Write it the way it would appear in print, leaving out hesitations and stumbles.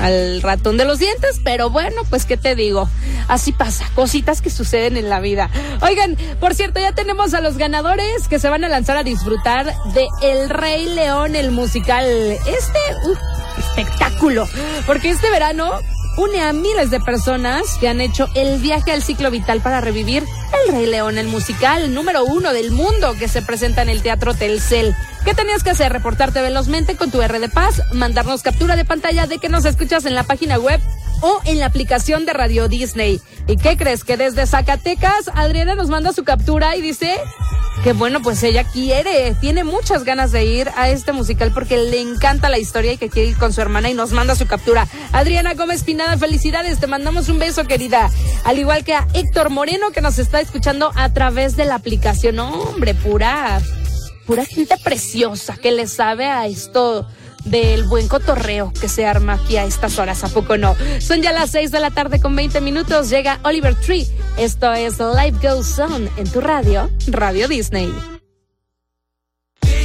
al ratón de los dientes, pero bueno, pues qué te digo, así pasa, cositas que suceden en la vida. Oigan, por cierto, ya tenemos a los ganadores que se van a lanzar a disfrutar de El Rey León, el musical, espectáculo, porque este verano une a miles de personas que han hecho el viaje al ciclo vital para revivir El Rey León, el musical número 1 del mundo que se presenta en el Teatro Telcel. ¿Qué tenías que hacer? Reportarte velozmente con tu R de Paz, mandarnos captura de pantalla de que nos escuchas en la página web o en la aplicación de Radio Disney. ¿Y qué crees? Que desde Zacatecas, Adriana nos manda su captura y dice que bueno, pues ella tiene muchas ganas de ir a este musical porque le encanta la historia y que quiere ir con su hermana y nos manda su captura. Adriana Gómez Pinada, felicidades, te mandamos un beso, querida. Al igual que a Héctor Moreno, que nos está escuchando a través de la aplicación. Hombre, pura gente preciosa que le sabe a esto del buen cotorreo que se arma aquí a estas horas, ¿a poco no? Son ya las 6:20 p.m, llega Oliver Tree. Esto es Life Goes On en tu radio, Radio Disney.